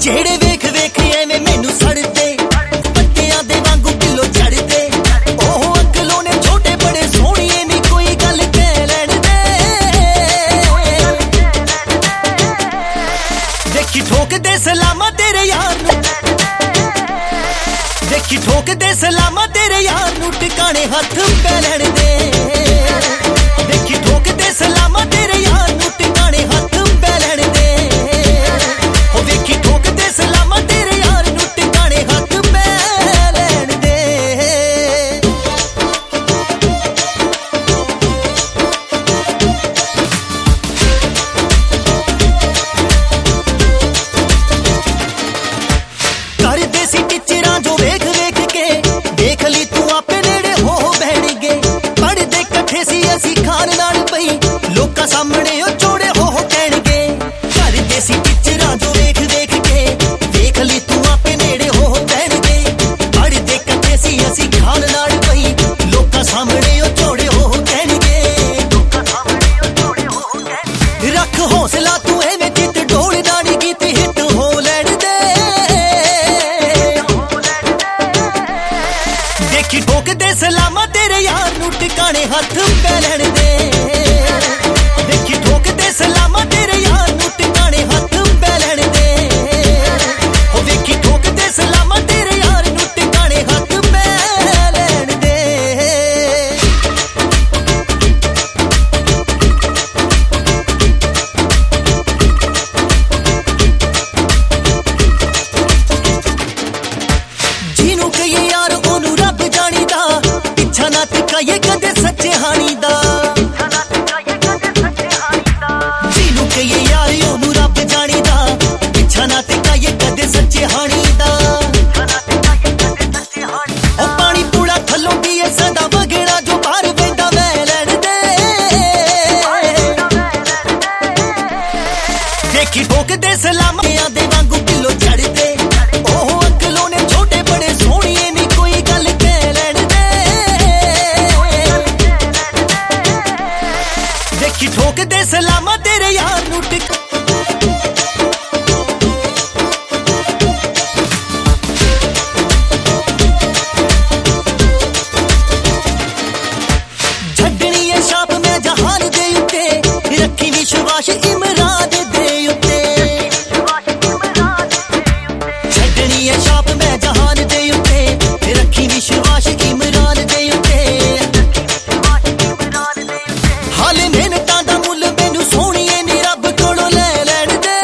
ਜਿਹੜੇ ਵੇਖ ਵੇਖ ਐਵੇਂ ਮੈਨੂੰ ਸੜਦੇ ਪੱਤਿਆਂ ਦੇ ਵਾਂਗੂ ਕਿਲੋ ਝੜਦੇ ਉਹ ਅਕਲੋਂ ਨੇ ਛੋਟੇ ਬੜੇ ਸੋਹਣੀਏ ਨੀ ਕੋਈ ਗੱਲ ਕਹਿ ਲੈਣ ਦੇ ਦੇਖੀ ਠੋਕਦੇ ਸਲਾਮਾਂ ਤੇਰੇ ਯਾਰ ਨੂੰ ਦੇਖੀ ਠੋਕਦੇ ਸਲਾਮਾਂ ਤੇਰੇ ਯਾਰ ਨੂੰ ਟਿਕਾਣੇ ਹੱਥ ਪੈ ਲੈਣ ਦੇ ਦੇਖੀ ਠੋਕਦੇ ਸਲਾਮਾਂ ਤੇਰੇ ਯਾਰ ਨੂੰ ਟਿਕਾਣੇ ਹੱਥ ਪੈ ਲੈਣ ਦੇ ਉਹ ਵੇਖੀ ਠੋਕਦੇ ਸਲਾਮਾਂ ਤੇਰੇ ਯਾਰ ਨੂੰ ਟਿਕਾਣੇ ਹੱਥ ਪੈ ਲੈਣ ਦੇ ਕਰਦੇ ਸੀ ਟੀਚਰਾਂ ਜੋ ਵੇਖ ਵੇਖ ਕੇ ਦੇਖ ਲਈ ਤੂੰ ਆਪੇ ਨੇੜੇ ਹੋ ਬਹਿਣਗੇ ਪੜ੍ਹਦੇ ਇਕੱਠੇ ਸੀ ਅਸੀਂ ਖਾਣ ਨਾਲ ਪਈ ਲੋਕਾਂ ਸਾਹਮਣੇ ਉਹ ਚੋੜੇ ਹੋ ਕਹਿਣਗੇ ਕਰਦੇ ਸੀ ਟੀਚਰਾਂ ਜੋ ਵੇਖ ਵੇਖ ਕੇ ਦੇਖ ਲਈ ਤੂੰ ਆਪੇ ਨੇੜੇ ਹੋ ਬਹਿਣਗੇ ਪੜ੍ਹਦੇ ਇਕੱਠੇ ਸੀ ਅਸੀਂ ਖਾਣ ਨਾਲ ਪਈ ਲੋਕਾਂ ਸਾਹਮਣੇ ਉਹ ਚੋੜੇ ਹੋ ਕਹਿਣਗੇ ਰੱਖ ਹੌਸਲਾ ਤੂੰ ਐਵੇਂ ਜਿੱਤ ਡੋਲਦਾ ਨੀ ਗੀਤ ਹਿੱਟ ਹੋ ਲੈਣ ਦੇ ਦੇਖੀ ਠੋਕਦੇ ਸਲਾਮਾਂ ਤੇਰੇ ਯਾਰ ਨੂੰ ਟਿਕਾਣੇ ਹੱਥ ਪੈ ਲੈਣ ਦੇ ਦੇਖੀ ਠੋਕਦੇ ਸਲਾਮਾਂ ਤੇਰੇ ਯਾਰ ਨੂੰ ਟਿਕਾਣੇ ਹੱਥ ਪੈ ਲੈਣ ਦੇ ਉਹ ਵੇਖੀ ਠੋਕਦੇ ਸਲਾਮਾਂ ਤੇਰੇ ਯਾਰ ਨੂੰ ਟਿਕਾਣੇ ਹੱਥ ਪੈ ਲੈਣ ਦੇ ਜਿਹਨੂੰ ਕਹੀਏ ਯਾਰ ਉਹਨੂੰ ਰੱਬ ਜਾਣੀਦਾ ਪਿੱਛਾ ਨਾ ਟਿਕਾਈਏ ਕਦੇ ਸੱਚੇ ਹਾਣੀ ਦਾ ਜਿਹਨੂੰ ਕਹੀਏ ਯਾਰ ਉਹਨੂੰ ਰੱਬ ਜਾਣੀਦਾ ਪਿੱਛਾ ਨਾ ਟਿਕਾਈਏ ਕਦੇ ਸੱਚੇ ਹਾਣੀ ਦਾ ਉਹ ਪਾਣੀ ਪੂੜਾ ਥੱਲੋਂ ਪੀਏ ਸਦਾ ਵਗਣਾ ਜੋ ਬਾਹਰ ਪੈਂਦਾ ਵਹਿ ਲੈਣ ਦੇ ਦੇਖੀ ਠੋਕਦੇ ਸਲਾਮਾਂ ਦੇ ਵਾਂਗੂ ਕਿਲੋ ਝੜਦੇ ਉਹ ਅਕਲੋਂ ਨੇ ਛੋਟੇ ਬੜੇ ਸੋਹਣੀਏ ਨੀ ਕੋਈ ਗੱਲ ਕਹਿ ਲੈਣ ਦੇ ਦੇਖੀ ਠੋਕਦੇ ਸਲਾਮਾਂ ਤੇਰੇ ਯਾਰ ਨੂੰ ਛੱਡਣੀ ਏ ਛਾਪ ਮੈਂ ਜਹਾਨ ਦੇ ਉੱਤੇ ਰੱਖੀ ਵਿਸ਼ਵਾਸ ਇਮਰਾਨ ਦੇ ਉੱਤੇ ਛੱਡਣੀ ਏ ਛਾਪ ਮੈਂ ਜਹਾਨ ਦੇ ਉੱਤੇ ਰੱਖੀ ਵਿਸ਼ਵਾਸ ਇਮਰਾਨ ਦੇ ਉੱਤੇ ਹਾਲੇ ਮਿਹਨਤਾਂ ਦਾ ਮੁੱਲ ਮੈਨੂੰ ਸੋਹਣੀਏ ਨੀ ਰੱਬ ਕੋਲੋਂ ਲੈ ਲੈਣ ਦੇ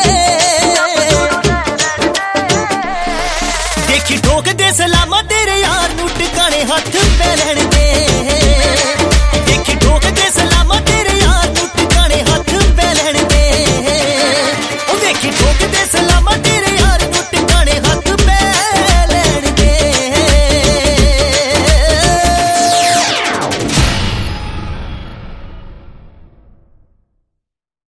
ਦੇਖੀ ਠੋਕਦੇ ਸਲਾਮਾਂ ਤੇਰੇ ਯਾਰ ਨੂੰ ਟਿਕਾਣੇ ਹੱਥ ਪੈ ਲੈਣ ਦੇ ਦੇਖੀ ਠੋਕਦੇ ਸਲਾਮਾਂ